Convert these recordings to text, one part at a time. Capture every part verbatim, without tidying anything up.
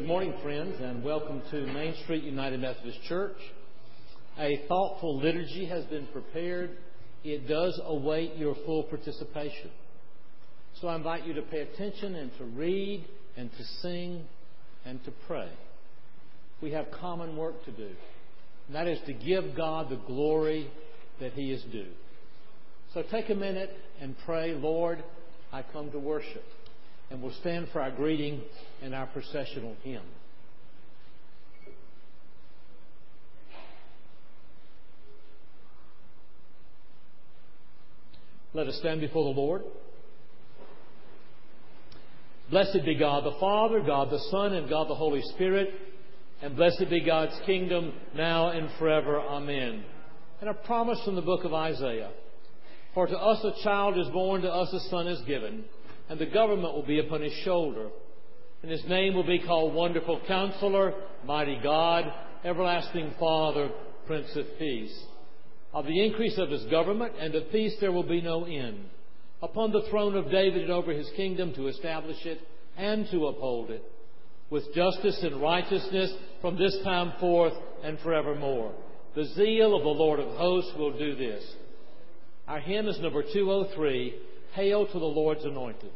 morning, friends, and welcome to Main Street United Methodist Church. A thoughtful liturgy has been prepared. It does await your full participation. So I invite you to pay attention and to read and to sing and to pray. We have common work to do, and that is to give God the glory that He is due. So take a minute and pray, Lord, I come to worship. And we'll stand for our greeting and our processional hymn. Let us stand before the Lord. Blessed be God the Father, God the Son, and God the Holy Spirit. And blessed be God's kingdom now and forever. Amen. And a promise from the book of Isaiah. For to us a child is born, to us a son is given. And the government will be upon His shoulder. And His name will be called Wonderful Counselor, Mighty God, Everlasting Father, Prince of Peace. Of the increase of His government and of peace there will be no end. Upon the throne of David and over His kingdom, to establish it and to uphold it, with justice and righteousness from this time forth and forevermore. The zeal of the Lord of hosts will do this. Our hymn is number two oh three, Hail to the Lord's Anointed.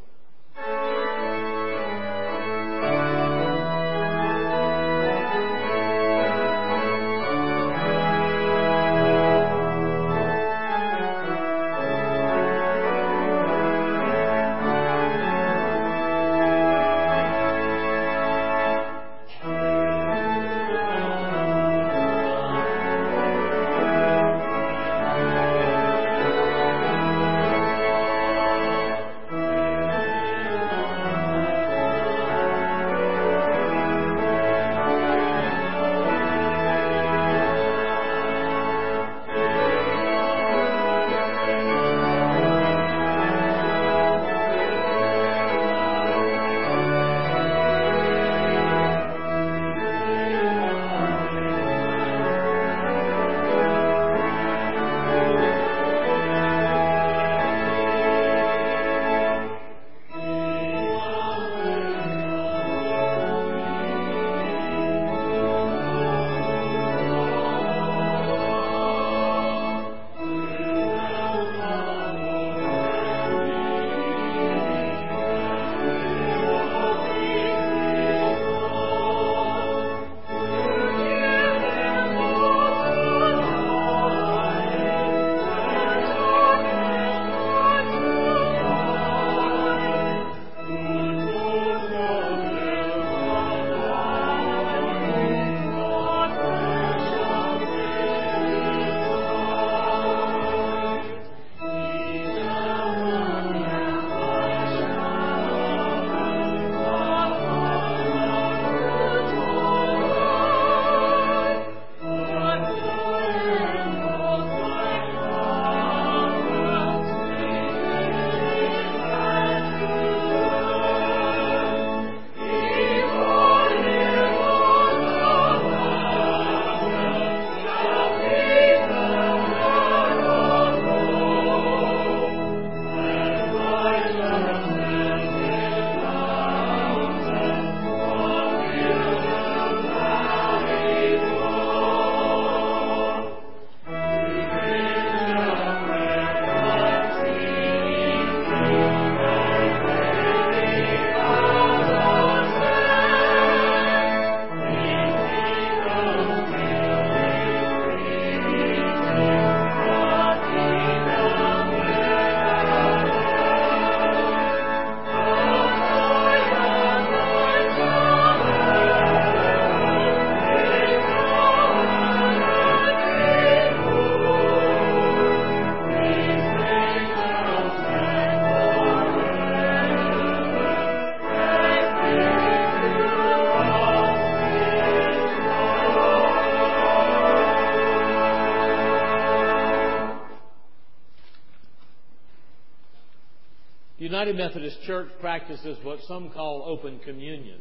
The United Methodist Church practices what some call open communion,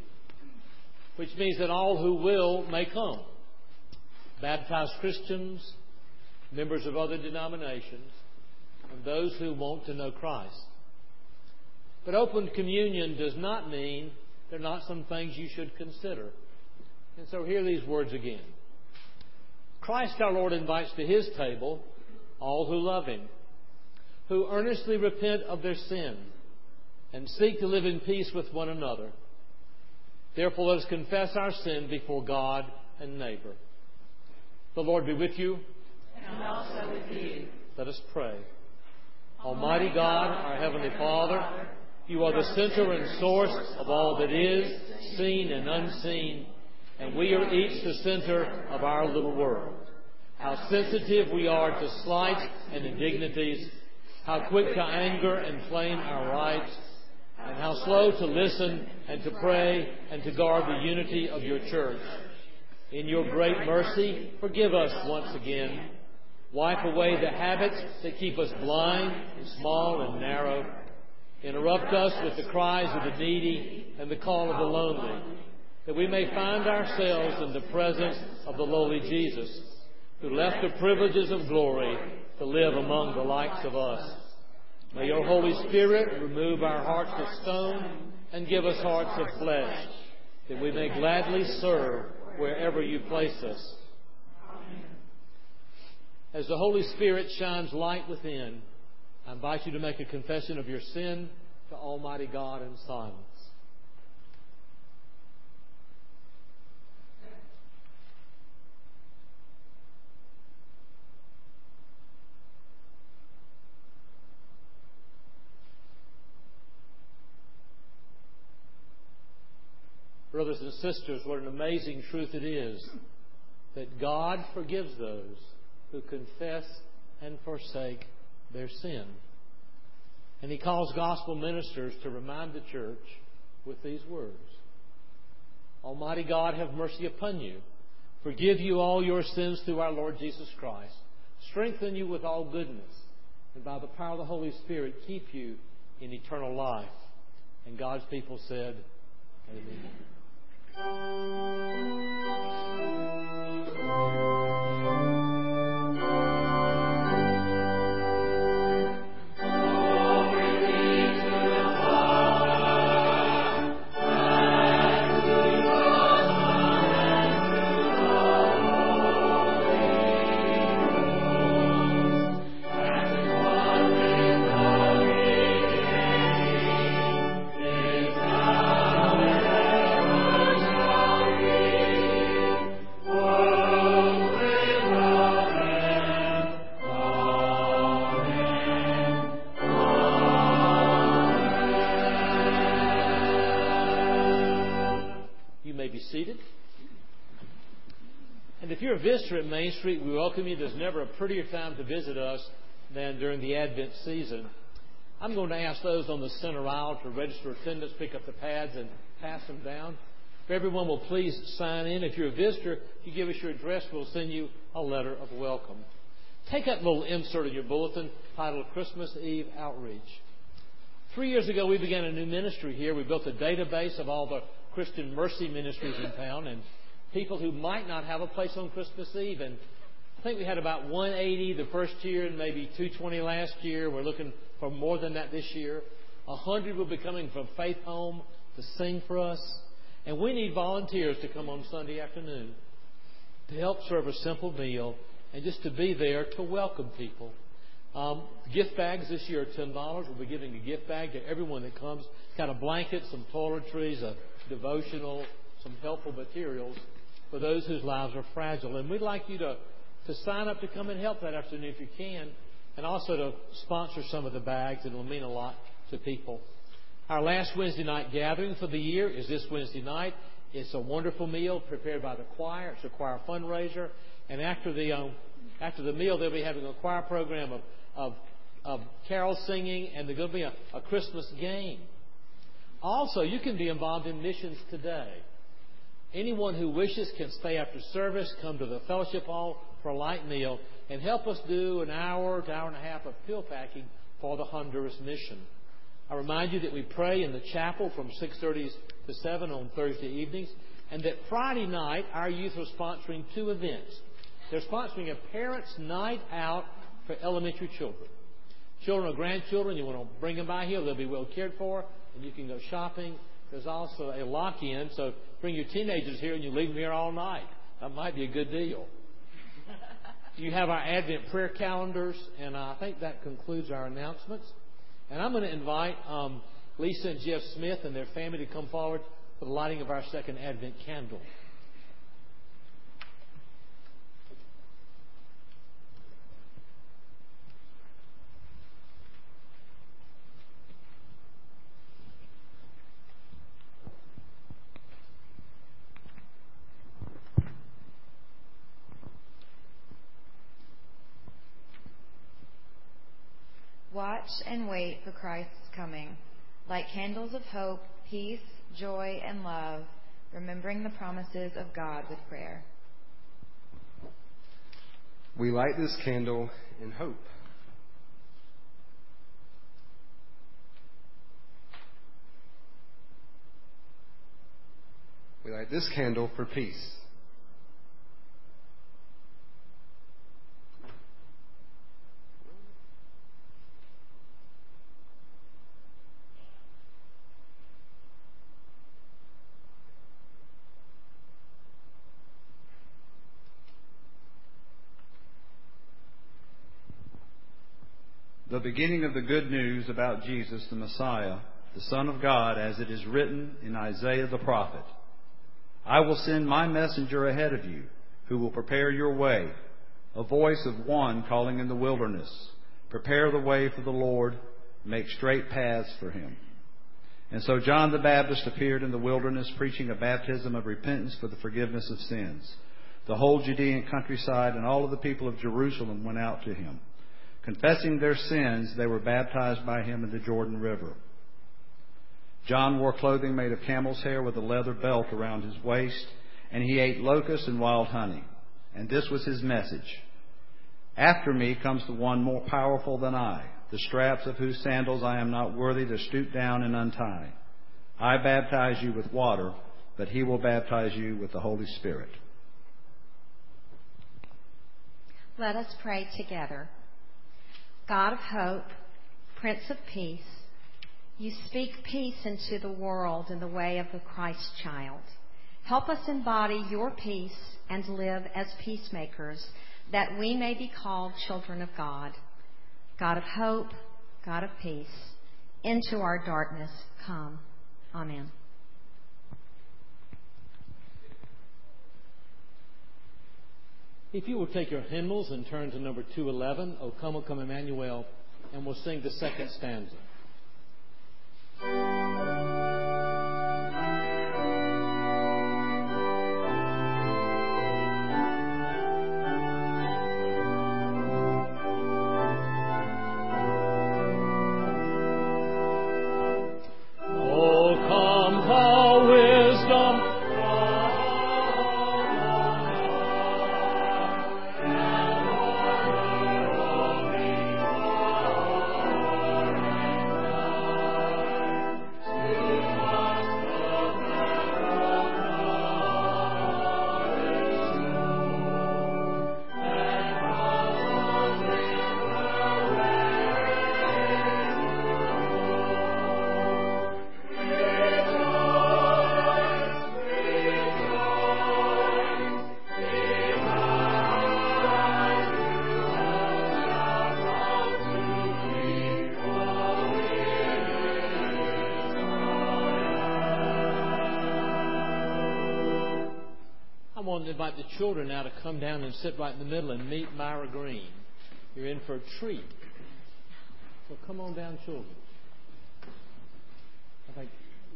which means that all who will may come. Baptized Christians, members of other denominations, and those who want to know Christ. But open communion does not mean they're not some things you should consider. And so hear these words again. Christ our Lord invites to His table all who love Him, who earnestly repent of their sin and seek to live in peace with one another. Therefore, let us confess our sin before God and neighbor. The Lord be with you. And also with you. Let us pray. Almighty God, our Heavenly Father, You are the center and source of all that is, seen and unseen, and we are each the center of our little world. How sensitive we are to slights and indignities, how quick to anger and flame our rights, and how slow to listen and to pray and to guard the unity of Your church. In Your great mercy, forgive us once again. Wipe away the habits that keep us blind and small and narrow. Interrupt us with the cries of the needy and the call of the lonely, that we may find ourselves in the presence of the lowly Jesus, who left the privileges of glory to live among the likes of us. May Your Holy Spirit remove our hearts of stone and give us hearts of flesh, that we may gladly serve wherever You place us. As the Holy Spirit shines light within, I invite you to make a confession of your sin to Almighty God in silence. Brothers and sisters, what an amazing truth it is that God forgives those who confess and forsake their sin. And He calls gospel ministers to remind the church with these words. Almighty God, have mercy upon you. Forgive you all your sins through our Lord Jesus Christ. Strengthen you with all goodness. And by the power of the Holy Spirit, keep you in eternal life. And God's people said, Amen. Visitor at Main Street, we welcome you. There's never a prettier time to visit us than during the Advent season. I'm going to ask those on the center aisle to register attendance, pick up the pads, and pass them down. If everyone will please sign in. If you're a visitor, if you give us your address, we'll send you a letter of welcome. Take that little insert in your bulletin titled Christmas Eve Outreach. Three years ago, we began a new ministry here. We built a database of all the Christian Mercy ministries in town, and people who might not have a place on Christmas Eve. And I think we had about one hundred eighty the first year and maybe two hundred twenty last year. We're looking for more than that this year. one hundred will be coming from Faith Home to sing for us. And we need volunteers to come on Sunday afternoon to help serve a simple meal and just to be there to welcome people. Um, gift bags this year are ten dollars. We'll be giving a gift bag to everyone that comes. Kind of blankets, some toiletries, a devotional, some helpful materials for those whose lives are fragile. And we'd like you to, to sign up to come and help that afternoon if you can, and also to sponsor some of the bags. It will mean a lot to people. Our last Wednesday night gathering for the year is this Wednesday night. It's a wonderful meal prepared by the choir. It's a choir fundraiser. And after the um, after the meal, they'll be having a choir program of, of, of carol singing, and there's going to be a, a Christmas game. Also, you can be involved in missions today. Anyone who wishes can stay after service, come to the fellowship hall for a light meal, and help us do an hour to hour and a half of pill packing for the Honduras mission. I remind you that we pray in the chapel from six thirty to seven on Thursday evenings, and that Friday night our youth are sponsoring two events. They're sponsoring a parents' night out for elementary children. Children or grandchildren, you want to bring them by here, they'll be well cared for, and you can go shopping. There's also a lock-in, so bring your teenagers here and you leave them here all night. That might be a good deal. You have our Advent prayer calendars, and I think that concludes our announcements. And I'm going to invite um, Lisa and Jeff Smith and their family to come forward for the lighting of our second Advent candle. Watch and wait for Christ's coming, like candles of hope, peace, joy, and love, remembering the promises of God with prayer. We light this candle in hope. We light this candle for peace. The beginning of the good news about Jesus, the Messiah, the Son of God, as it is written in Isaiah the prophet. I will send my messenger ahead of you, who will prepare your way, a voice of one calling in the wilderness. Prepare the way for the Lord, make straight paths for him. And so John the Baptist appeared in the wilderness, preaching a baptism of repentance for the forgiveness of sins. The whole Judean countryside and all of the people of Jerusalem went out to him. Confessing their sins, they were baptized by him in the Jordan River. John wore clothing made of camel's hair with a leather belt around his waist, and he ate locusts and wild honey. And this was his message. After me comes the one more powerful than I, the straps of whose sandals I am not worthy to stoop down and untie. I baptize you with water, but he will baptize you with the Holy Spirit. Let us pray together. God of hope, Prince of peace, you speak peace into the world in the way of the Christ child. Help us embody your peace and live as peacemakers, that we may be called children of God. God of hope, God of peace, into our darkness come. Amen. If you will take your hymnals and turn to number two eleven, O Come, O Come, Emmanuel, and we'll sing the second stanza. I want to invite the children now to come down and sit right in the middle and meet Myra Green. You're in for a treat. So come on down, children. I think.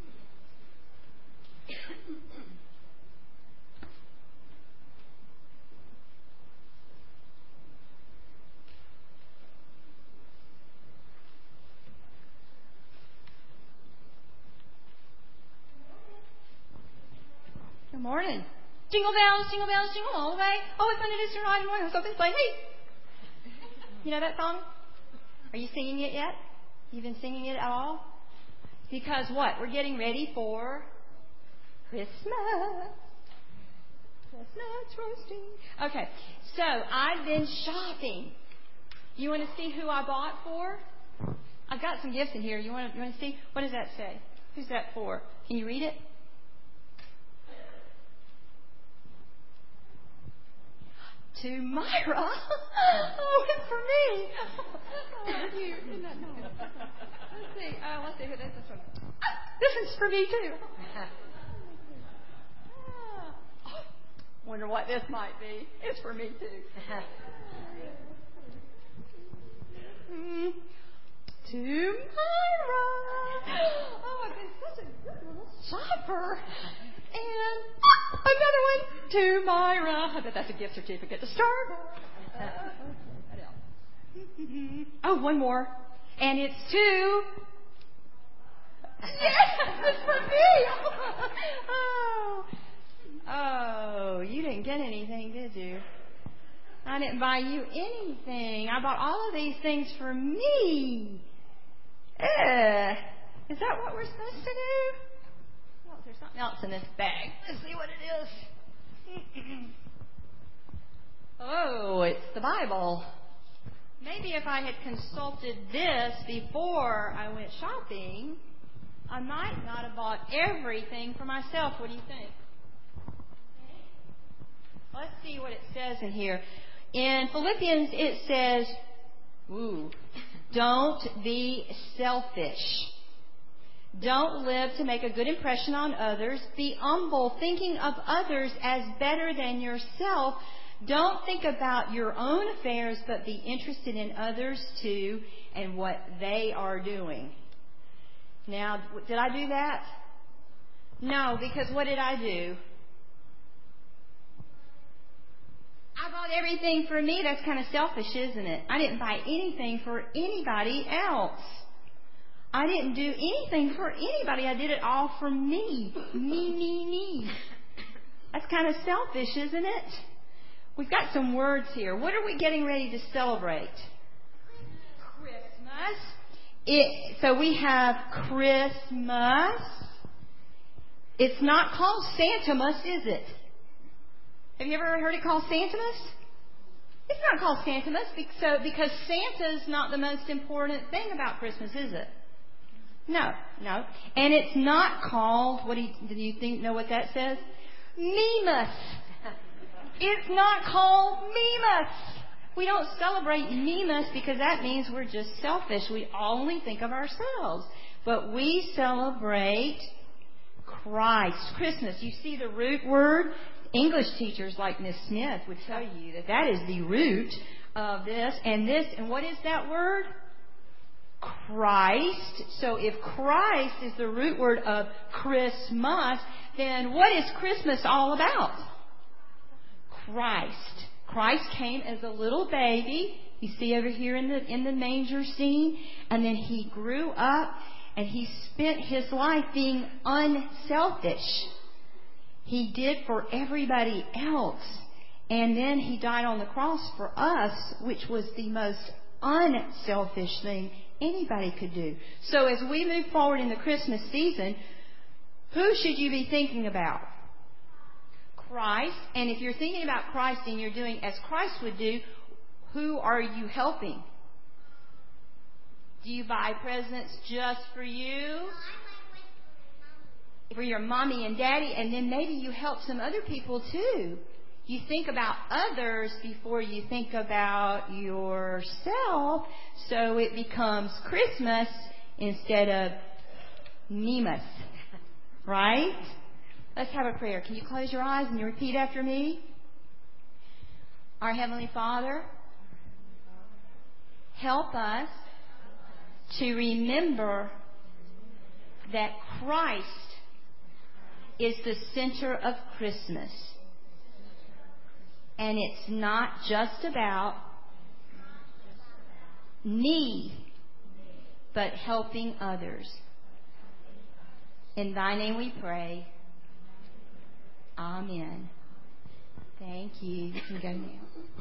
Good morning. Jingle bells, jingle bells, jingle all the way. Oh, it's Sunday, it's ride and one. So play. Hey, you know that song? Are you singing it yet? You've been singing it at all? Because what? We're getting ready for Christmas. Christmas roasting. Okay, so I've been shopping. You want to see who I bought for? I've got some gifts in here. You want to, you want to see? What does that say? Who's that for? Can you read it? To Myra. Oh, it's for me. Oh, cute. Isn't that nice? Let's see. Oh, let's see who this is from. This is for me too. Oh, wonder what this might be. It's for me too. Mm. To Myra. Oh, I've been such a good little shopper. And another one to Myra. I bet that's a gift certificate to Starbucks. Uh, what else? Oh, one more. And it's to... Yes, it's for me. Oh. Oh, you didn't get anything, did you? I didn't buy you anything. I bought all of these things for me. Ugh. Is that what we're supposed to do? Oh, there's something else in this bag. Let's see what it is. Oh, it's the Bible. Maybe if I had consulted this before I went shopping, I might not have bought everything for myself. What do you think? Let's see what it says in here. In Philippians, it says, ooh, don't be selfish. Don't live to make a good impression on others. Be humble, thinking of others as better than yourself. Don't think about your own affairs, but be interested in others too and what they are doing. Now, did I do that? No, because what did I do? I bought everything for me. That's kind of selfish, isn't it? I didn't buy anything for anybody else. I didn't do anything for anybody. I did it all for me. Me, me, me. That's kind of selfish, isn't it? We've got some words here. What are we getting ready to celebrate? Christmas. It, so we have Christmas. It's not called Santamas, is it? Have you ever heard it called Santamas? It's not called Santamas because, because Santa's not the most important thing about Christmas, is it? No, no. And it's not called, what do you, do you think, know what that says? Mimas. It's not called Mimas. We don't celebrate Mimas because that means we're just selfish. We only think of ourselves. But we celebrate Christ. Christmas. You see the root word? English teachers like Miss Smith would tell you that that is the root of this. And this, and what is that word? Christ. So if Christ is the root word of Christmas, then what is Christmas all about? Christ. Christ came as a little baby. You see over here in the in the manger scene. And then he grew up and he spent his life being unselfish. He did for everybody else. And then he died on the cross for us, which was the most unselfish thing anybody could do. So as we move forward in the Christmas season, who should you be thinking about? Christ. And if you're thinking about Christ and you're doing as Christ would do, who are you helping? Do you buy presents just for you? For your mommy and daddy, and then maybe you help some other people too. You think about others before you think about yourself, so it becomes Christmas instead of Mimas. Right? Let's have a prayer. Can you close your eyes and you repeat after me? Our Heavenly Father, help us to remember that Christ is the center of Christmas. And it's not just about me, but helping others. In Thy name we pray. Amen. Thank you. You can go now.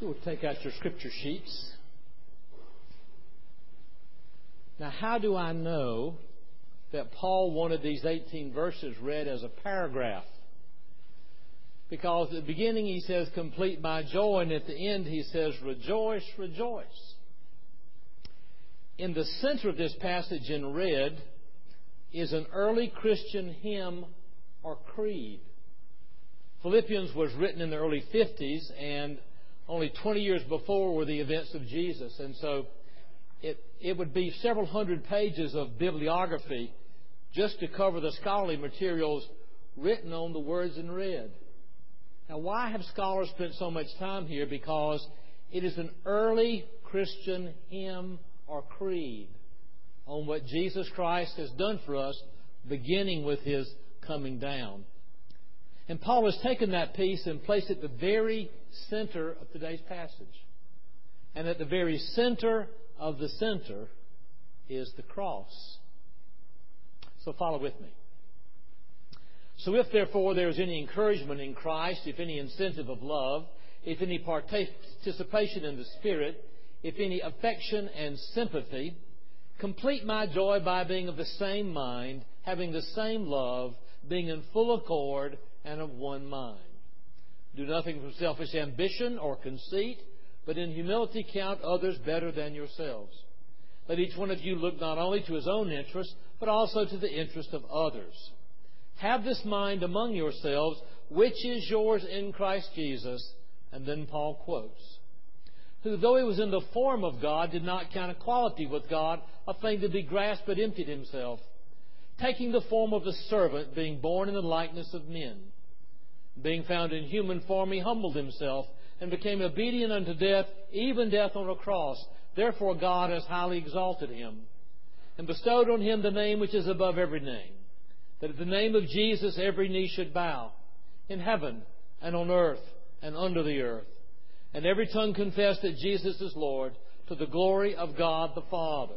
You will take out your scripture sheets. Now, how do I know that Paul wanted these eighteen verses read as a paragraph? Because at the beginning he says, complete my joy, and at the end he says, rejoice, rejoice. In the center of this passage in red is an early Christian hymn or creed. Philippians was written in the early fifties, and only twenty years before were the events of Jesus. And so it, it would be several hundred pages of bibliography just to cover the scholarly materials written on the words in red. Now, why have scholars spent so much time here? Because it is an early Christian hymn or creed on what Jesus Christ has done for us, beginning with His coming down. And Paul has taken that piece and placed it at the very center of today's passage. And at the very center of the center is the cross. So follow with me. So if therefore there is any encouragement in Christ, if any incentive of love, if any participation in the Spirit, if any affection and sympathy, complete my joy by being of the same mind, having the same love, being in full accord and of one mind. Do nothing from selfish ambition or conceit, but in humility count others better than yourselves. Let each one of you look not only to his own interest, but also to the interest of others. Have this mind among yourselves, which is yours in Christ Jesus. And then Paul quotes, who, though he was in the form of God, did not count equality with God a thing to be grasped, but emptied himself, taking the form of a servant, being born in the likeness of men. Being found in human form, he humbled himself and became obedient unto death, even death on a cross. Therefore God has highly exalted him and bestowed on him the name which is above every name, that at the name of Jesus every knee should bow, in heaven and on earth and under the earth, and every tongue confess that Jesus is Lord, to the glory of God the Father.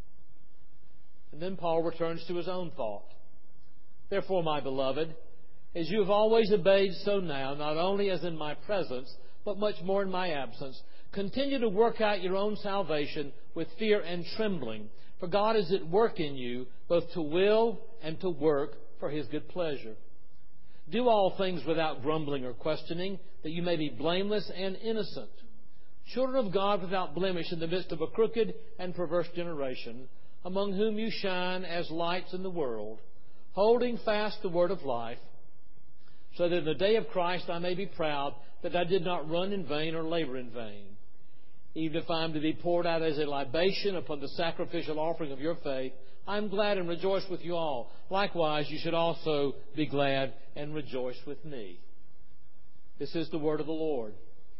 And then Paul returns to his own thought. Therefore, my beloved, as you have always obeyed, so now, not only as in my presence, but much more in my absence, continue to work out your own salvation with fear and trembling. For God is at work in you, both to will and to work for His good pleasure. Do all things without grumbling or questioning, that you may be blameless and innocent, children of God without blemish in the midst of a crooked and perverse generation, among whom you shine as lights in the world, holding fast the word of life, so that in the day of Christ I may be proud that I did not run in vain or labor in vain. Even if I am to be poured out as a libation upon the sacrificial offering of your faith, I am glad and rejoice with you all. Likewise, you should also be glad and rejoice with me. This is the word of the Lord.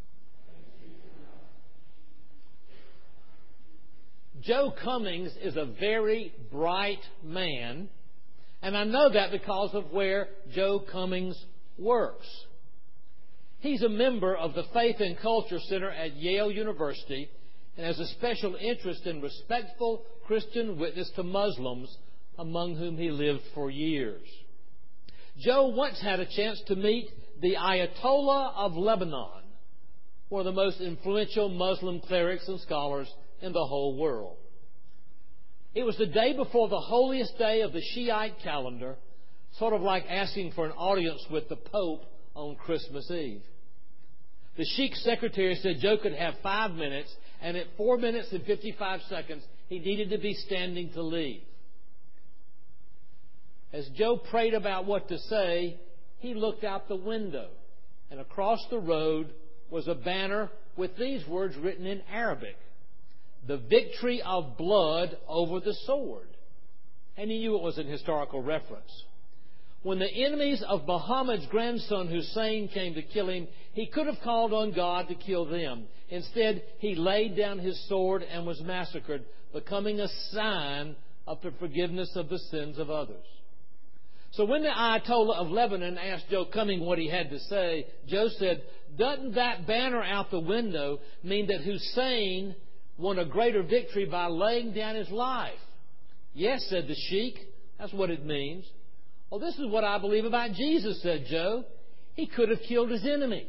Joe Cummings is a very bright man, and I know that because of where Joe Cummings works. He's a member of the Faith and Culture Center at Yale University and has a special interest in respectful Christian witness to Muslims, among whom he lived for years. Joe once had a chance to meet the Ayatollah of Lebanon, one of the most influential Muslim clerics and scholars in the whole world. It was the day before the holiest day of the Shiite calendar, sort of like asking for an audience with the Pope on Christmas Eve. The Sheikh's secretary said Joe could have five minutes, and at four minutes and fifty-five seconds, he needed to be standing to leave. As Joe prayed about what to say, he looked out the window, and across the road was a banner with these words written in Arabic: "The victory of blood over the sword." And he knew it was an historical reference. When the enemies of Muhammad's grandson Hussein came to kill him, he could have called on God to kill them. Instead, he laid down his sword and was massacred, becoming a sign of the forgiveness of the sins of others. So when the Ayatollah of Lebanon asked Joe Cummings what he had to say, Joe said, "Doesn't that banner out the window mean that Hussein won a greater victory by laying down his life?" "Yes," said the sheik, "that's what it means." "Well, this is what I believe about Jesus," said Joe. "He could have killed his enemies.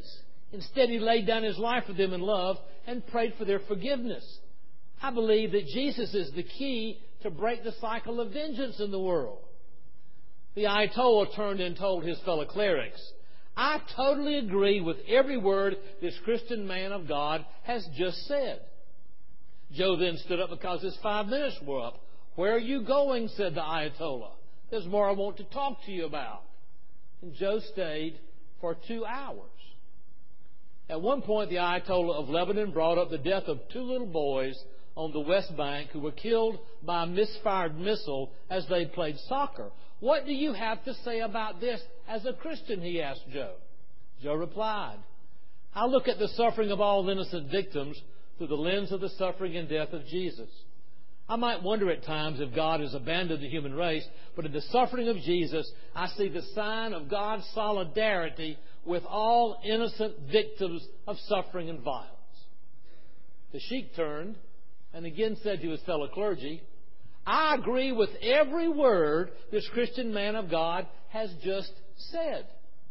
Instead, he laid down his life for them in love and prayed for their forgiveness. I believe that Jesus is the key to break the cycle of vengeance in the world. The Ayatollah turned and told his fellow clerics, I totally agree with every word this Christian man of God has just said. Joe then stood up because his five minutes were up. Where are you going? Said the Ayatollah. There's more I want to talk to you about. And Joe stayed for two hours. At one point, the Ayatollah of Lebanon brought up the death of two little boys on the West Bank who were killed by a misfired missile as they played soccer. What do you have to say about this as a Christian? He asked Joe. Joe replied, I look at the suffering of all innocent victims through the lens of the suffering and death of Jesus. I might wonder at times if God has abandoned the human race, but in the suffering of Jesus, I see the sign of God's solidarity with all innocent victims of suffering and violence. The sheik turned and again said to his fellow clergy, I agree with every word this Christian man of God has just said.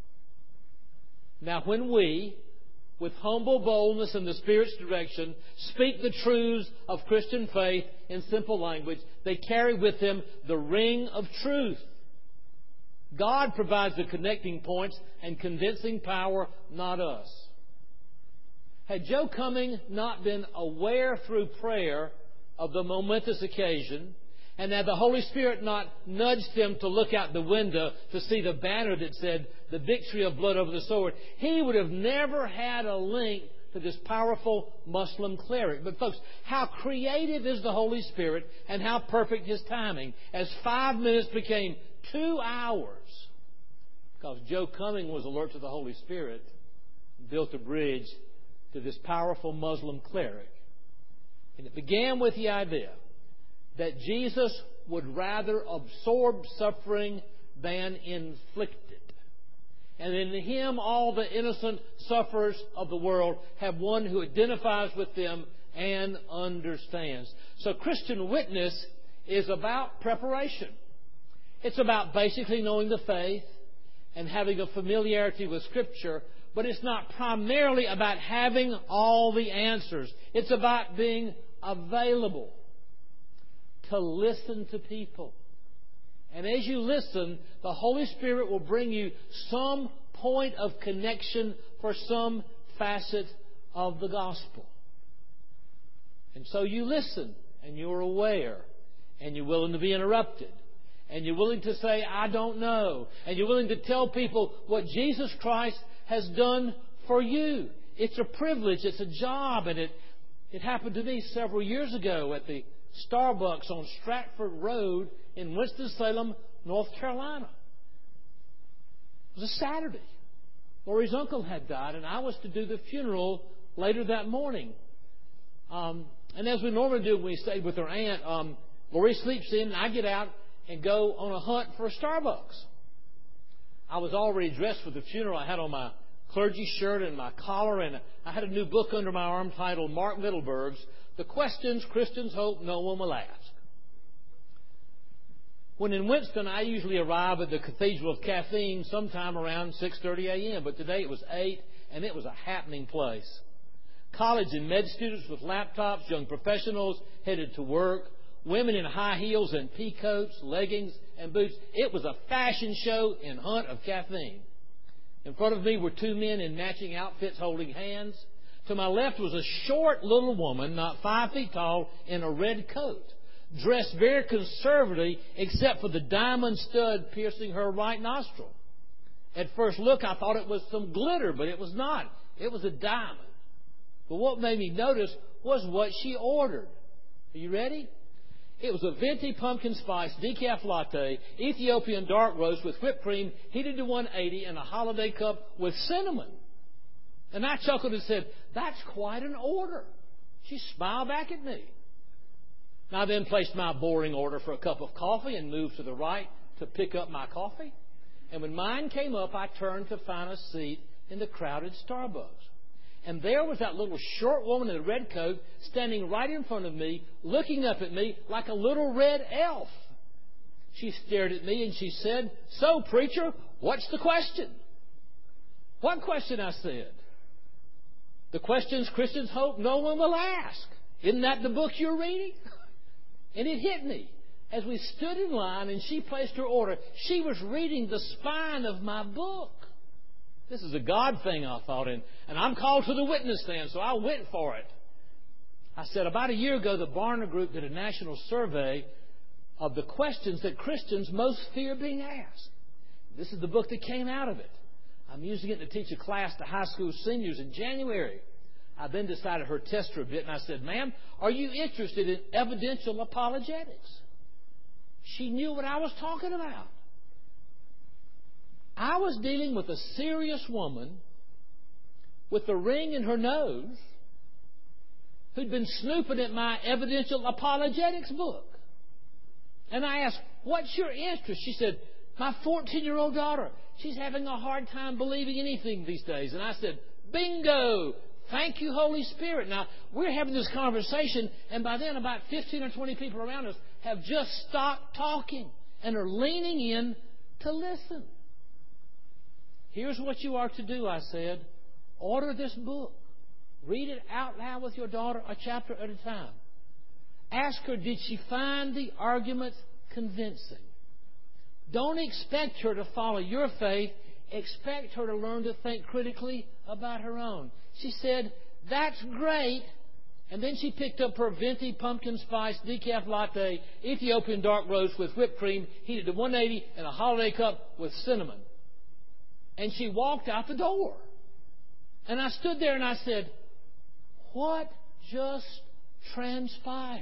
Now, when we, with humble boldness in the Spirit's direction, speak the truths of Christian faith in simple language, they carry with them the ring of truth. God provides the connecting points and convincing power, not us. Had Joe Cumming not been aware through prayer of the momentous occasion, and had the Holy Spirit not nudged him to look out the window to see the banner that said, the victory of blood over the sword, he would have never had a link to this powerful Muslim cleric. But folks, how creative is the Holy Spirit and how perfect His timing. As five minutes became two hours, because Joe Cumming was alert to the Holy Spirit, built a bridge to this powerful Muslim cleric. And it began with the idea that Jesus would rather absorb suffering than inflict it. And in Him, all the innocent sufferers of the world have one who identifies with them and understands. So Christian witness is about preparation. It's about basically knowing the faith and having a familiarity with Scripture, but it's not primarily about having all the answers. It's about being available to listen to people. And as you listen, the Holy Spirit will bring you some point of connection for some facet of the gospel. And so you listen, and you're aware, and you're willing to be interrupted, and you're willing to say, I don't know, and you're willing to tell people what Jesus Christ has done for you. It's a privilege, it's a job, and it, it happened to me several years ago at the Starbucks on Stratford Road in Winston-Salem, North Carolina. It was a Saturday. Lori's uncle had died, and I was to do the funeral later that morning. Um, and as we normally do when we stayed with her aunt, um, Lori sleeps in, and I get out and go on a hunt for a Starbucks. I was already dressed for the funeral. I had on my clergy shirt and my collar, and I had a new book under my arm titled Mark Middleburg's The Questions Christians Hope No One Will Ask. When in Winston, I usually arrive at the Cathedral of Caffeine sometime around six thirty a.m., but today it was eight, and it was a happening place. College and med students with laptops, young professionals headed to work, women in high heels and pea coats, leggings, and boots. It was a fashion show in hunt of caffeine. In front of me were two men in matching outfits holding hands. To my left was a short little woman, not five feet tall, in a red coat, dressed very conservatively except for the diamond stud piercing her right nostril. At first look, I thought it was some glitter, but it was not. It was a diamond. But what made me notice was what she ordered. Are you ready? It was a venti pumpkin spice decaf latte, Ethiopian dark roast with whipped cream heated to one eighty, and a holiday cup with cinnamon. And I chuckled and said, that's quite an order. She smiled back at me. I then placed my boring order for a cup of coffee and moved to the right to pick up my coffee. And when mine came up, I turned to find a seat in the crowded Starbucks. And there was that little short woman in a red coat standing right in front of me, looking up at me like a little red elf. She stared at me and she said, so, preacher, what's the question? What question? I said. The questions Christians hope no one will ask. Isn't that the book you're reading? And it hit me. As we stood in line and she placed her order, she was reading the spine of my book. This is a God thing, I thought, and, and I'm called to the witness stand, so I went for it. I said, about a year ago, the Barna Group did a national survey of the questions that Christians most fear being asked. This is the book that came out of it. I'm using it to teach a class to high school seniors in January. I then decided her test her a bit, and I said, ma'am, are you interested in evidential apologetics? She knew what I was talking about. I was dealing with a serious woman with a ring in her nose who'd been snooping at my evidential apologetics book. And I asked, what's your interest? She said, my fourteen-year-old daughter, she's having a hard time believing anything these days. And I said, bingo! Thank you, Holy Spirit. Now, we're having this conversation, and by then about fifteen or twenty people around us have just stopped talking and are leaning in to listen. Here's what you are to do, I said. Order this book. Read it out loud with your daughter a chapter at a time. Ask her, did she find the arguments convincing? Don't expect her to follow your faith. Expect her to learn to think critically about her own. She said, that's great. And then she picked up her venti pumpkin spice decaf latte, Ethiopian dark roast with whipped cream, heated to one eighty, and a holiday cup with cinnamon. And she walked out the door. And I stood there and I said, what just transpired?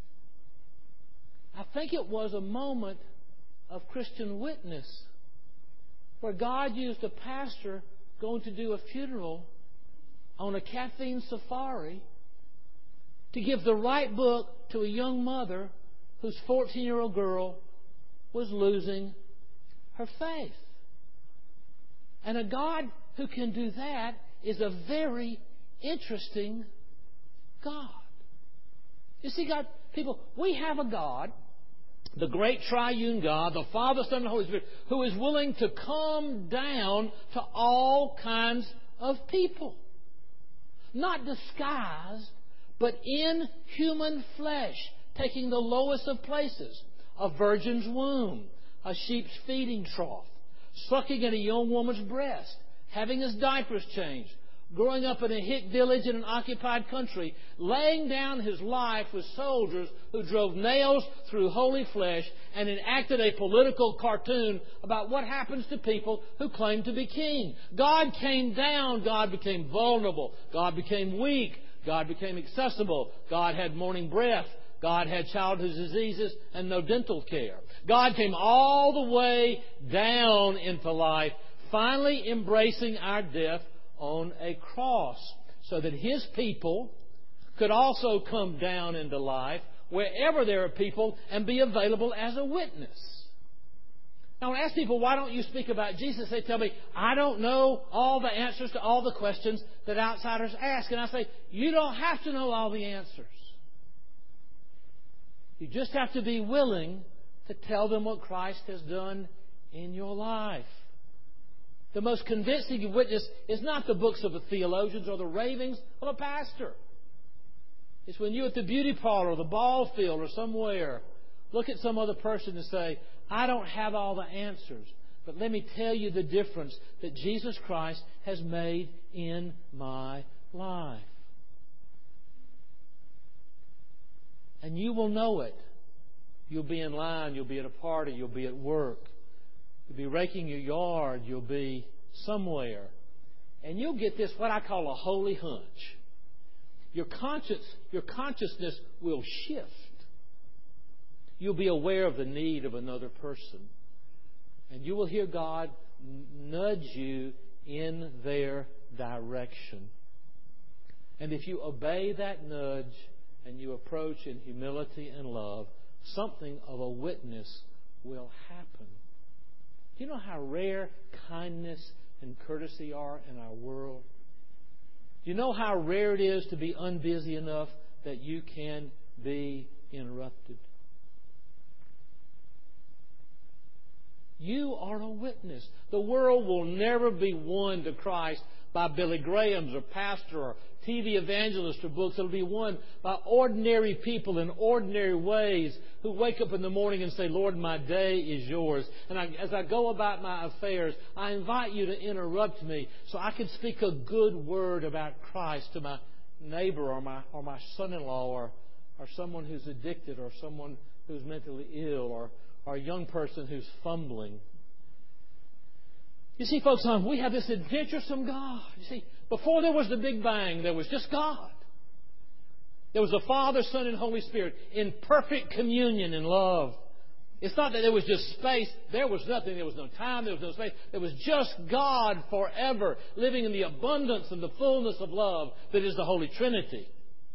I think it was a moment of Christian witness where God used a pastor going to do a funeral on a caffeine safari to give the right book to a young mother whose fourteen-year-old girl was losing her faith. And a God who can do that is a very interesting God. You see, God, people, we have a God, the great triune God, the Father, Son, and Holy Spirit, who is willing to come down to all kinds of people. Not disguised, but in human flesh, taking the lowest of places, a virgin's womb, a sheep's feeding trough, sucking at a young woman's breast, having his diapers changed, growing up in a hick village in an occupied country, laying down his life with soldiers who drove nails through holy flesh and enacted a political cartoon about what happens to people who claim to be king. God came down. God became vulnerable. God became weak. God became accessible. God had morning breath. God had childhood diseases and no dental care. God came all the way down into life, finally embracing our death on a cross so that His people could also come down into life wherever there are people and be available as a witness. Now, when I ask people, why don't you speak about Jesus? They tell me, I don't know all the answers to all the questions that outsiders ask. And I say, you don't have to know all the answers. You just have to be willing to tell them what Christ has done in your life. The most convincing witness is not the books of the theologians or the ravings of a pastor. It's when you're at the beauty parlor or the ball field or somewhere, look at some other person and say, I don't have all the answers, but let me tell you the difference that Jesus Christ has made in my life. And you will know it. You'll be in line, you'll be at a party, you'll be at work. You'll be raking your yard. You'll be somewhere. And you'll get this, what I call a holy hunch. Your conscience, your consciousness will shift. You'll be aware of the need of another person. And you will hear God nudge you in their direction. And if you obey that nudge and you approach in humility and love, something of a witness will happen. Do you know how rare kindness and courtesy are in our world? Do you know how rare it is to be unbusy enough that you can be interrupted? You are a witness. The world will never be won to Christ by Billy Graham's or pastor or T V evangelists or books. It'll be won by ordinary people in ordinary ways who wake up in the morning and say, Lord, my day is yours. And I, as I go about my affairs, I invite you to interrupt me so I can speak a good word about Christ to my neighbor or my, or my son-in-law or, or someone who's addicted or someone who's mentally ill or, or a young person who's fumbling. You see, folks, we have this adventuresome God. You see, before there was the Big Bang, there was just God. There was the Father, Son, and Holy Spirit in perfect communion and love. It's not that there was just space. There was nothing. There was no time. There was no space. There was just God forever, living in the abundance and the fullness of love that is the Holy Trinity.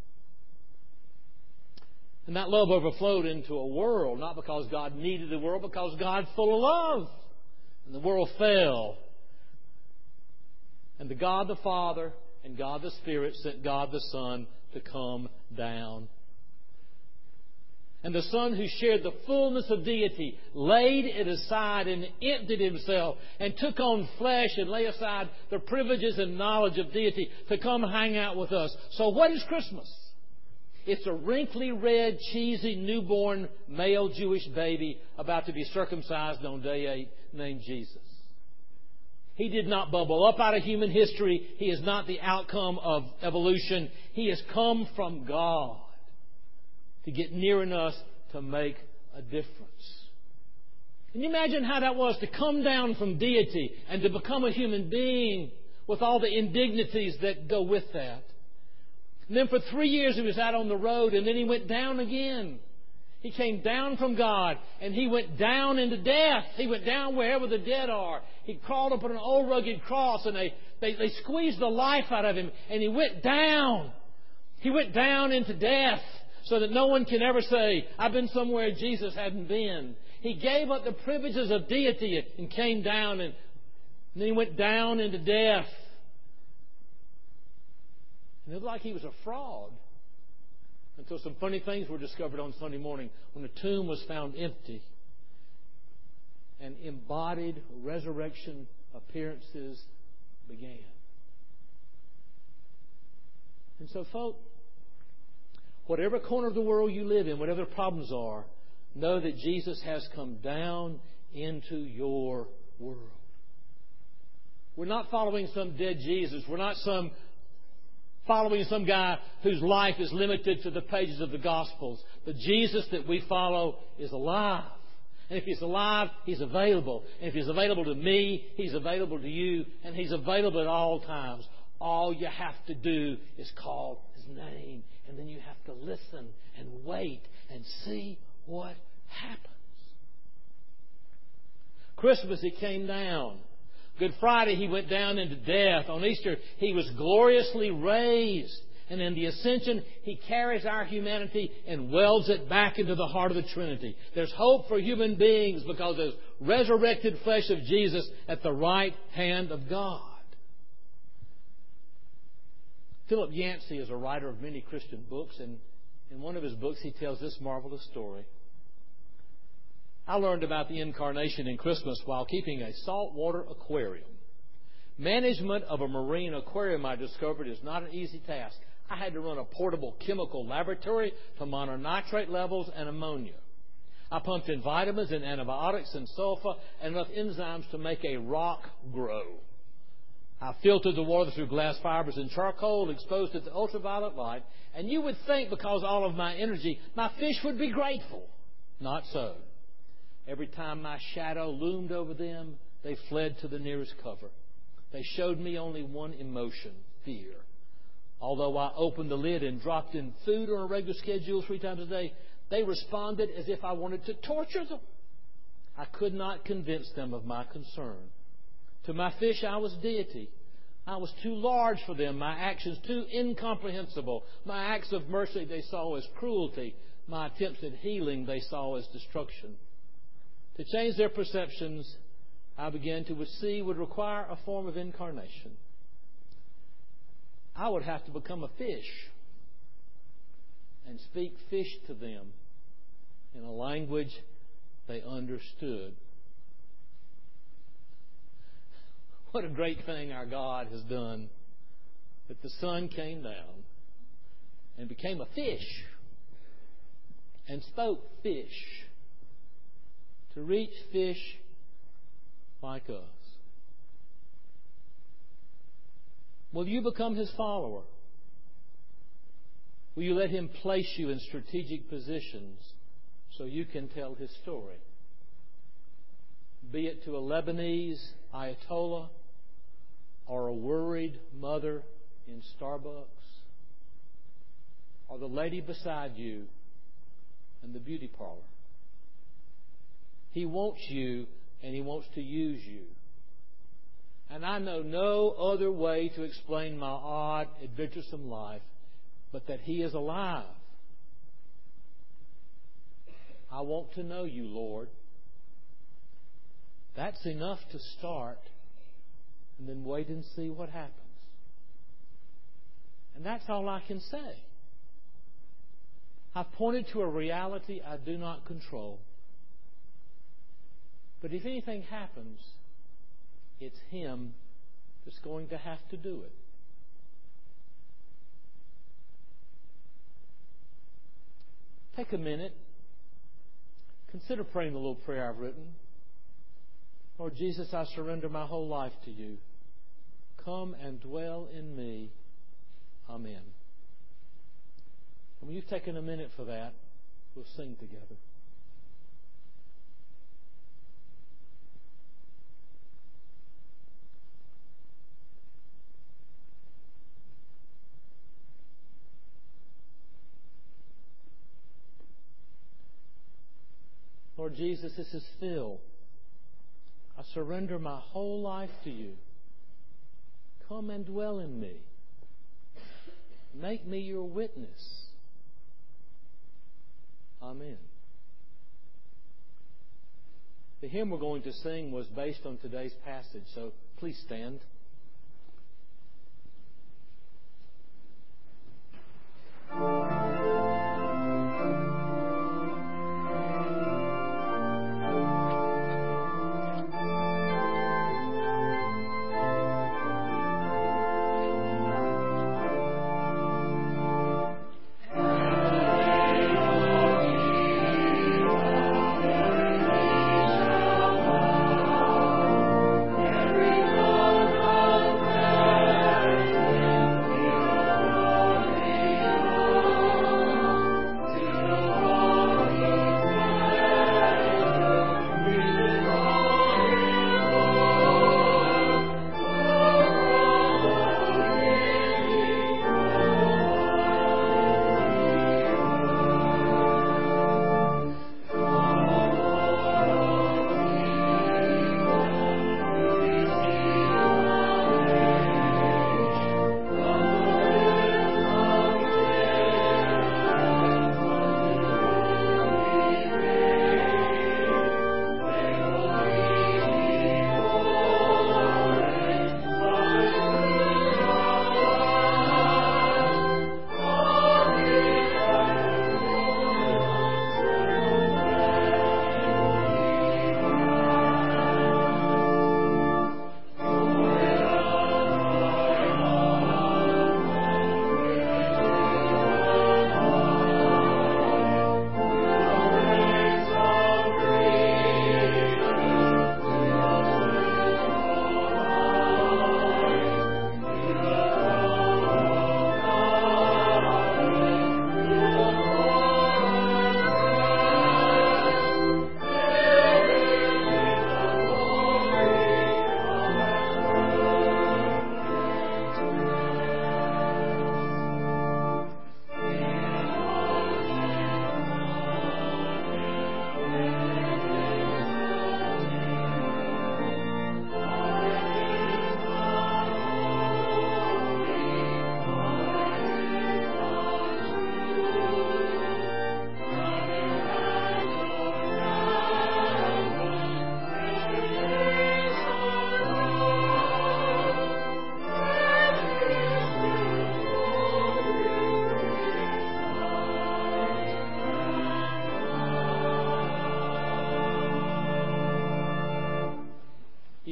And that love overflowed into a world, not because God needed the world, because God's full of love. And the world fell. And the God the Father and God the Spirit sent God the Son to come down. And the Son, who shared the fullness of deity, laid it aside and emptied Himself and took on flesh and lay aside the privileges and knowledge of deity to come hang out with us. So what is Christmas? It's a wrinkly, red, cheesy, newborn, male Jewish baby about to be circumcised on day eight, named Jesus. He did not bubble up out of human history. He is not the outcome of evolution. He has come from God to get near enough to make a difference. Can you imagine how that was to come down from deity and to become a human being with all the indignities that go with that? And then for three years He was out on the road, and then He went down again. He came down from God, and He went down into death. He went down wherever the dead are. He crawled up on an old rugged cross, and they, they, they squeezed the life out of Him, and He went down. He went down into death so that no one can ever say, I've been somewhere Jesus hadn't been. He gave up the privileges of deity and came down, and, and then He went down into death. And it looked like He was a fraud. Until some funny things were discovered on Sunday morning when the tomb was found empty. And embodied resurrection appearances began. And so, folks, whatever corner of the world you live in, whatever the problems are, know that Jesus has come down into your world. We're not following some dead Jesus. We're not some following some guy whose life is limited to the pages of the Gospels. The Jesus that we follow is alive. And if He's alive, He's available. And if He's available to me, He's available to you. And He's available at all times. All you have to do is call His name. And then you have to listen and wait and see what happens. Christmas, He came down. Good Friday, He went down into death. On Easter, He was gloriously raised. And in the Ascension, He carries our humanity and welds it back into the heart of the Trinity. There's hope for human beings because there's resurrected flesh of Jesus at the right hand of God. Philip Yancey is a writer of many Christian books, and in one of his books he tells this marvelous story. I learned about the Incarnation in Christmas while keeping a saltwater aquarium. Management of a marine aquarium, I discovered, is not an easy task. I had to run a portable chemical laboratory to monitor nitrate levels and ammonia. I pumped in vitamins and antibiotics and sulfur and enough enzymes to make a rock grow. I filtered the water through glass fibers and charcoal, exposed it to ultraviolet light, and you would think because all of my energy, my fish would be grateful. Not so. Every time my shadow loomed over them, they fled to the nearest cover. They showed me only one emotion, fear. Although I opened the lid and dropped in food on a regular schedule three times a day, they responded as if I wanted to torture them. I could not convince them of my concern. To my fish, I was deity. I was too large for them, my actions too incomprehensible. My acts of mercy they saw as cruelty. My attempts at healing they saw as destruction. To change their perceptions, I began to see would require a form of incarnation. I would have to become a fish and speak fish to them in a language they understood. What a great thing our God has done. that the Son came down and became a fish and spoke fish to reach fish like us. Will you become His follower? Will you let Him place you in strategic positions so you can tell His story? Be it to a Lebanese Ayatollah or a worried mother in Starbucks or the lady beside you in the beauty parlor. He wants you, and He wants to use you. And I know no other way to explain my odd, adventuresome life but that He is alive. I want to know You, Lord. That's enough to start, and then wait and see what happens. And that's all I can say. I've pointed to a reality I do not control. But if anything happens, it's Him that's going to have to do it. Take a minute. Consider praying the little prayer I've written. Lord Jesus, I surrender my whole life to You. Come and dwell in me. Amen. And when you've taken a minute for that, we'll sing together. Lord Jesus, this is Phil. I surrender my whole life to You. Come and dwell in me. Make me Your witness. Amen. The hymn we're going to sing was based on today's passage, so please stand. Every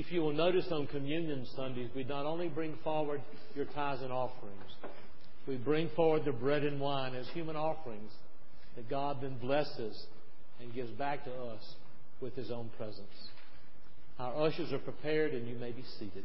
If you will notice on Communion Sundays, we not only bring forward your tithes and offerings, we bring forward the bread and wine as human offerings that God then blesses and gives back to us with His own presence. Our ushers are prepared, and you may be seated.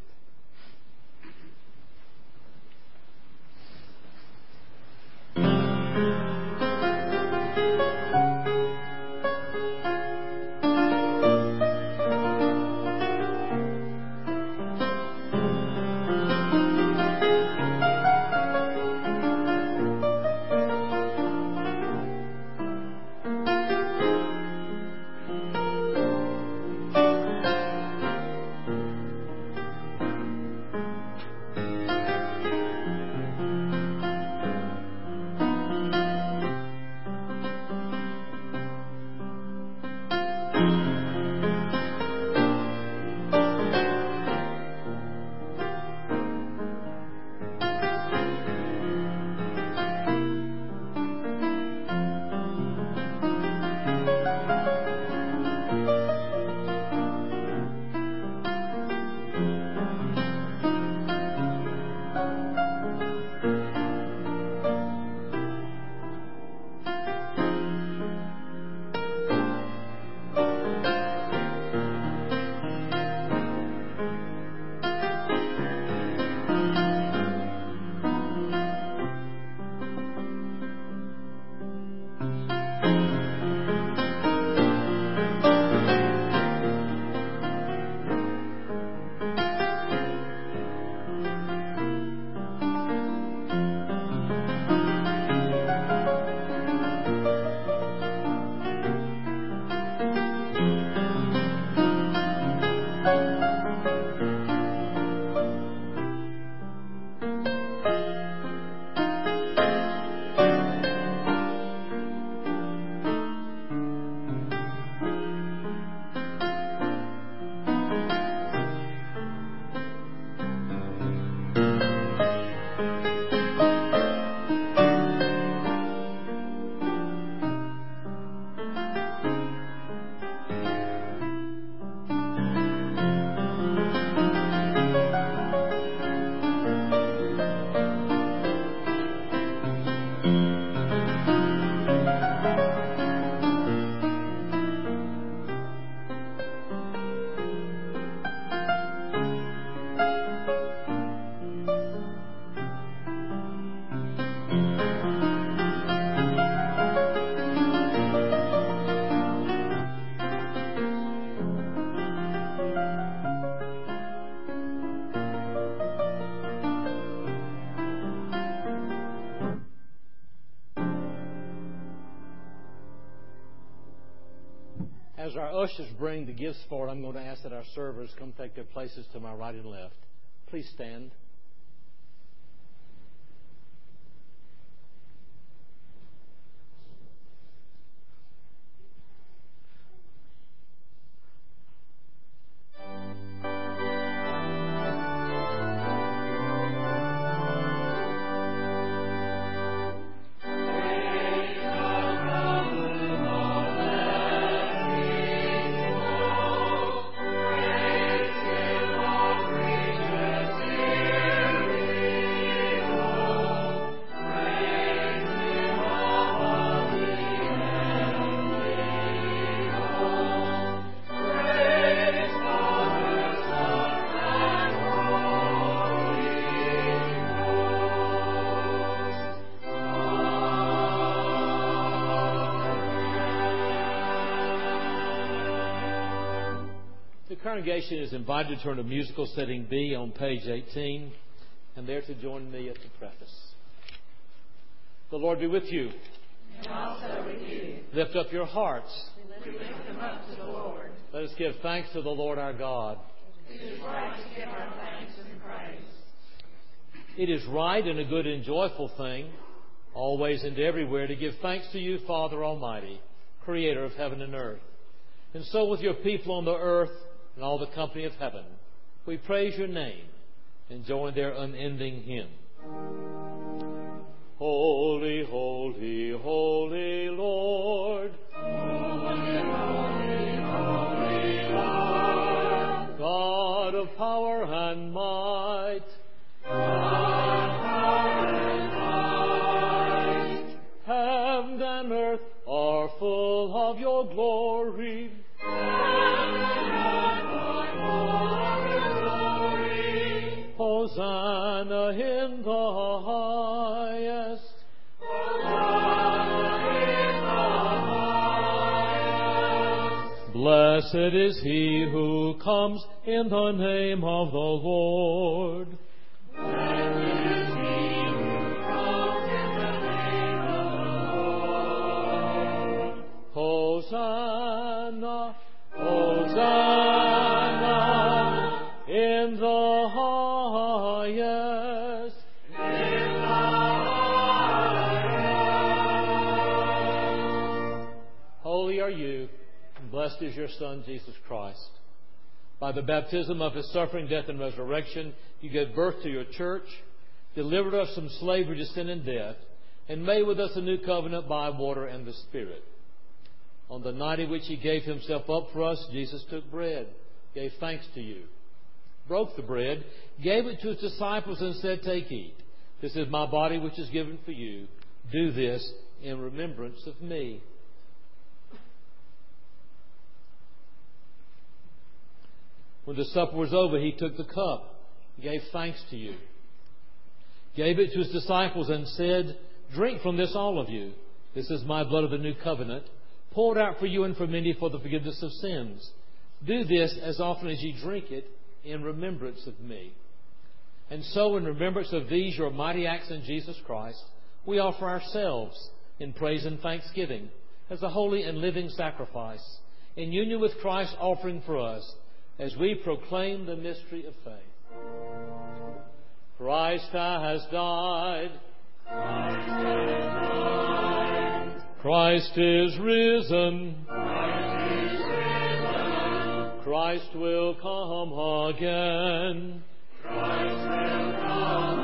As our ushers bring the gifts forward, I'm going to ask that our servers come take their places to my right and left. Please stand. The congregation is invited to turn to musical setting B on page eighteen, and there to join me at the preface. The Lord be with you. And also with you. Lift up your hearts. We lift them up to the Lord. Let us give thanks to the Lord our God. It is right to give our thanks and praise. It is right and a good and joyful thing, always and everywhere, to give thanks to you, Father Almighty, Creator of heaven and earth. And so with your people on the earth and all the company of heaven, we praise your name and join their unending hymn. Holy, holy, holy Lord. Holy, holy, holy Lord. God Blessed is he who comes in the name of the Lord. Blessed is he who comes in the name of the Lord. Hosanna, Hosanna, in the highest. In the highest. Holy are you, and blessed is your Son, Jesus Christ. By the baptism of His suffering, death, and resurrection, you gave birth to your church, delivered us from slavery to sin and death, and made with us a new covenant by water and the Spirit. On the night in which He gave Himself up for us, Jesus took bread, gave thanks to you, broke the bread, gave it to His disciples, and said, "Take, eat. This is my body which is given for you. Do this in remembrance of me." When the supper was over, He took the cup, gave thanks to you, gave it to His disciples, and said, "Drink from this, all of you. This is my blood of the new covenant, poured out for you and for many for the forgiveness of sins. Do this as often as ye drink it in remembrance of me." And so, in remembrance of these, your mighty acts in Jesus Christ, we offer ourselves in praise and thanksgiving as a holy and living sacrifice, in union with Christ's offering for us, as we proclaim the mystery of faith. Christ has died. Christ has died. Christ is risen. Christ is risen. Christ will come again. Christ will come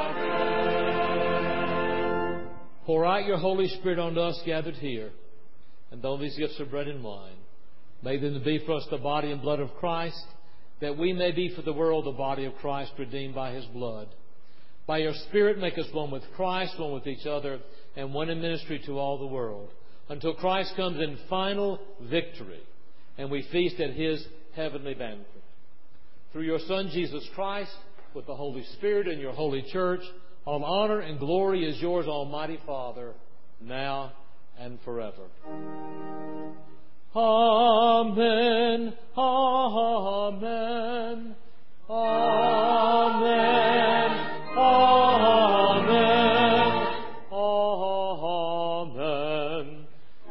again. Pour out your Holy Spirit on us gathered here, and on these gifts of bread and wine. May them be for us the body and blood of Christ, that we may be for the world the body of Christ, redeemed by His blood. By your Spirit, make us one with Christ, one with each other, and one in ministry to all the world, until Christ comes in final victory, and we feast at His heavenly banquet. Through your Son, Jesus Christ, with the Holy Spirit and your holy church, all honor and glory is yours, Almighty Father, now and forever. Amen. Amen. Amen. Amen. Amen.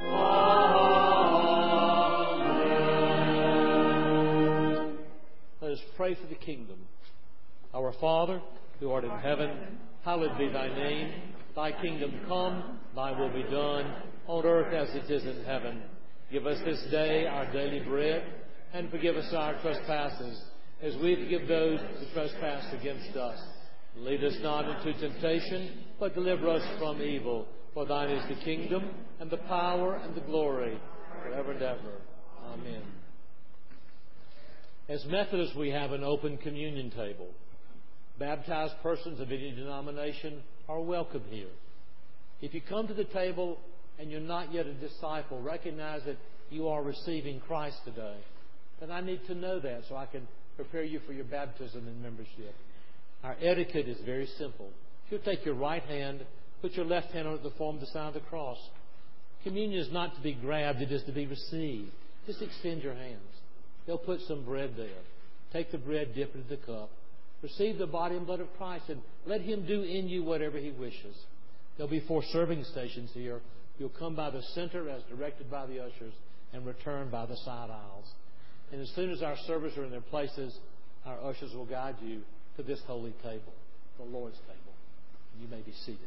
Amen. Let us pray for the kingdom. Our Father, who art in heaven, hallowed be thy name. Thy kingdom come, thy will be done, on earth as it is in heaven. Give us this day our daily bread, and forgive us our trespasses, as we forgive those who trespass against us. Lead us not into temptation, but deliver us from evil. For thine is the kingdom, and the power, and the glory, forever and ever. Amen. As Methodists, we have an open communion table. Baptized persons of any denomination are welcome here. If you come to the table and you're not yet a disciple, recognize that you are receiving Christ today. Then I need to know that so I can prepare you for your baptism and membership. Our etiquette is very simple. If you'll take your right hand, put your left hand on it to form the sign of the cross. Communion is not to be grabbed, it is to be received. Just extend your hands. They'll put some bread there. Take the bread, dip it in the cup. Receive the body and blood of Christ, and let Him do in you whatever He wishes. There'll be four serving stations here. You'll come by the center as directed by the ushers and return by the side aisles. And as soon as our servers are in their places, our ushers will guide you to this holy table, the Lord's table. You may be seated.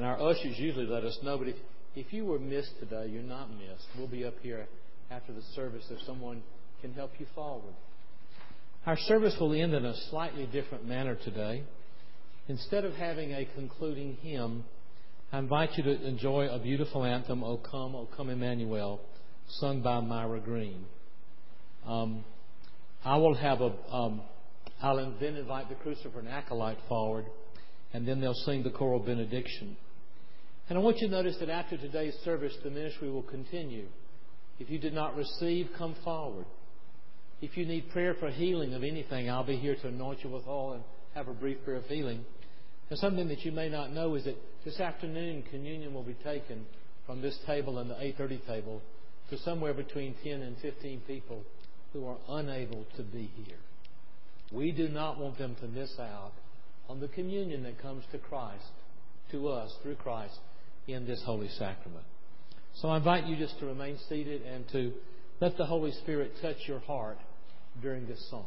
And our ushers usually let us know, but if, if you were missed today, you're not missed. We'll be up here after the service if someone can help you forward. Our service will end in a slightly different manner today. Instead of having a concluding hymn, I invite you to enjoy a beautiful anthem, O Come, O Come Emmanuel, sung by Myra Green. Um, I will have a, um, I'll then invite the Crucifer and Acolyte forward, and then they'll sing the choral benediction. And I want you to notice that after today's service, the ministry will continue. If you did not receive, come forward. If you need prayer for healing of anything, I'll be here to anoint you with oil and have a brief prayer of healing. And something that you may not know is that this afternoon, communion will be taken from this table and the eight thirty table to somewhere between ten and fifteen people who are unable to be here. We do not want them to miss out on the communion that comes to Christ, to us through Christ in this holy sacrament. So I invite you just to remain seated and to let the Holy Spirit touch your heart during this song.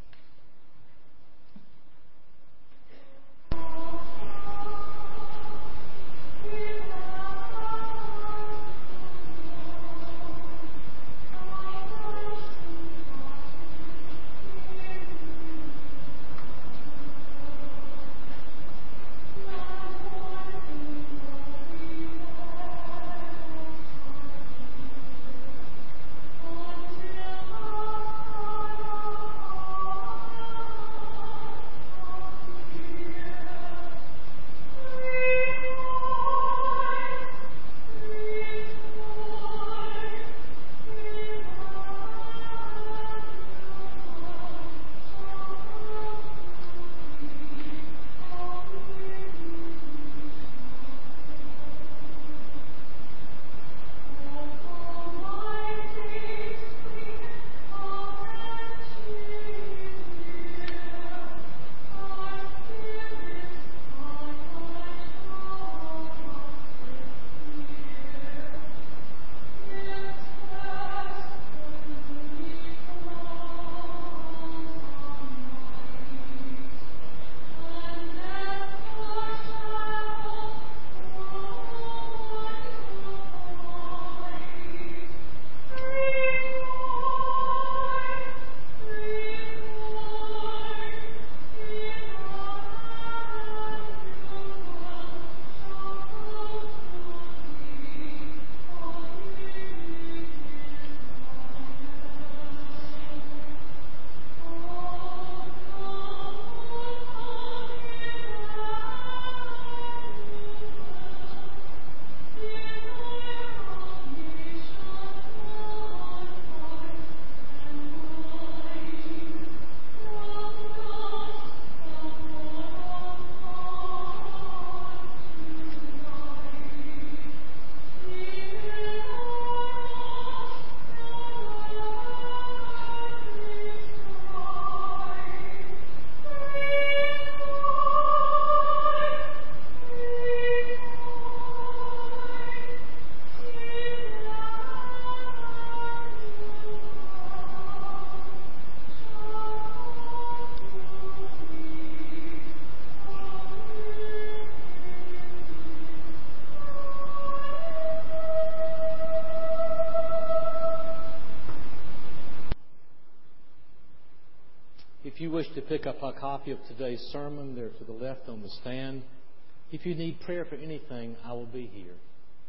If you wish to pick up a copy of today's sermon, they're to the left on the stand. If you need prayer for anything, I will be here.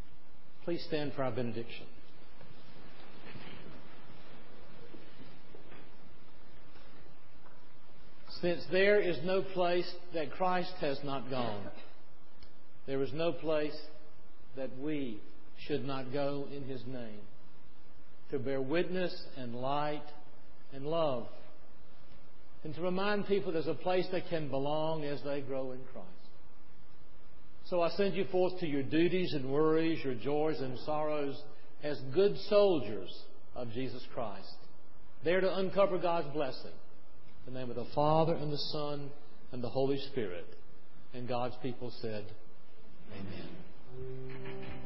Please stand for our benediction. Since there is no place that Christ has not gone, there is no place that we should not go in His name, to bear witness and light and love, and to remind people there's a place they can belong as they grow in Christ. So I send you forth to your duties and worries, your joys and sorrows, as good soldiers of Jesus Christ, there to uncover God's blessing. In the name of the Father, and the Son, and the Holy Spirit. And God's people said, Amen.